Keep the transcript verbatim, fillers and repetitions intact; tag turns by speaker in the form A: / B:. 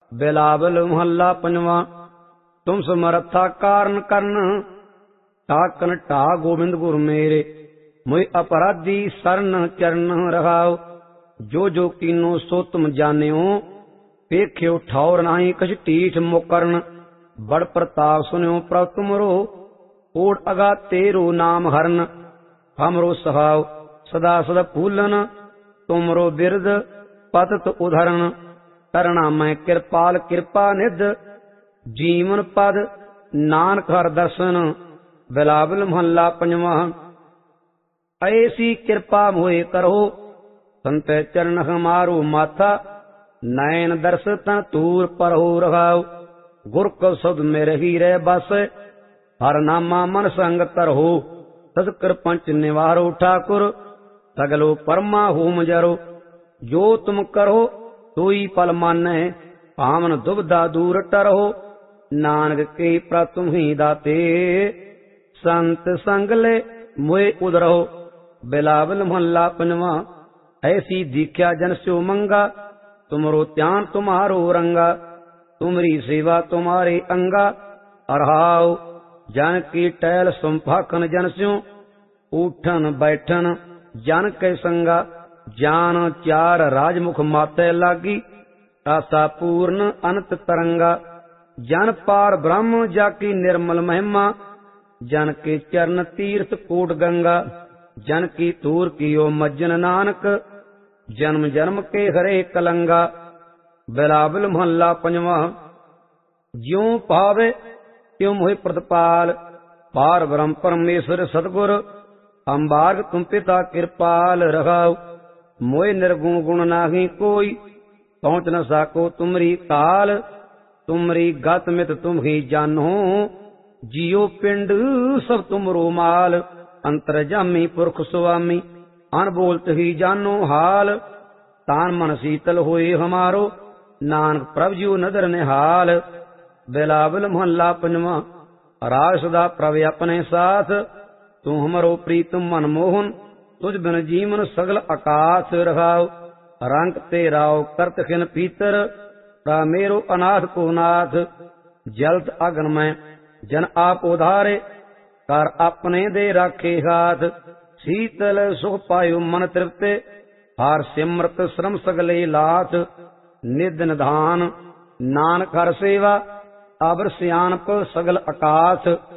A: बिलावल महला पंजवा। तुम समर्था कारण करन टाकन टा गोबिंद गुर मेरे। मोहि अपराधी सरन चरण रहाओ। जो जो कीनो सो तुम जानियो पेख्यो ठौर नाही कछ टीठ मुकरन। बड़ प्रताप सुनियो प्रभ तुमरो ओढ़ अगा तेरो नाम हरन। हमरो सहाव सदा सदा फूलन तुमरो बिरद पतत उधरण। करना मैं कृपाल कृपा निध जीवन पद नानक हर दर्शन। बिलावल महला पंजवा। ऐसी कृपा मोहे करो संत चरण हमारो माथा। नयन दर्श तन तूर परहो रहाओ। गुर को शब्द में रही रह बस हर नामा मन संग तरहो। तस्कर पंच निवारो ठाकुर सगलो परमा होम जरो। जो तुम करो सोई पल मानै पावन दुबदा दूर टरहो। नानक के प्रतुम ही दाते संत संग ले मोए उदरहो। बिलावल महला पंजवा। ऐसी दीख्या जन स्यो मंगा तुमरो त्यान तुम्हारो रंगा। तुमरी सेवा तुम्हारे अंगा अरहाओ। जन की टहल संभाखन जन स्यो उठन बैठन जन के संगा। जान चार राजमुख माते लागी आशा पूर्ण अनंत तरंगा। जन पार ब्रह्म जाकी निर्मल महिमा। जन के चरण तीर्थ कोट गंगा। जन की तूर कियो मज्जन नानक जन्म जन्म के हरे कलंगा। बिलावल महला पंजवा। ज्यों पावे त्यों मोहि प्रतिपाल पार ब्रह्म परमेश्वर सतगुर। अम्बार्ग तुम पिता कृपाल रहाओ। मोहि निर्गुण गुण नाही कोई पहुँच न साको तुमरी काल। तुमरी गत मित तुम ही जानो जियो पिंड सब तुमरो माल। अंतरजामी पुरख स्वामी अनबोलत ही जानो हाल। तान मन शीतल होए हमारो नानक प्रभ जियो नदर निहाल। बिलावल महला पंजवा। राज सदा प्रभ अपने साथ तू हमरो प्रीतम मनमोहन। तुझ बिन जीवन सगल आकाश रहाओ। रंग तेराओ करत खिन पीतर मेरो अनाथ को नाथ। जलत अगन में जन आप उधारे कर अपने दे राखे हाथ। शीतल सुख पायो मन तृप्ते हार सिमरत श्रम सगले लाथ। निध निधान नानक हर सेवा अबर सियानप सगल आकाश।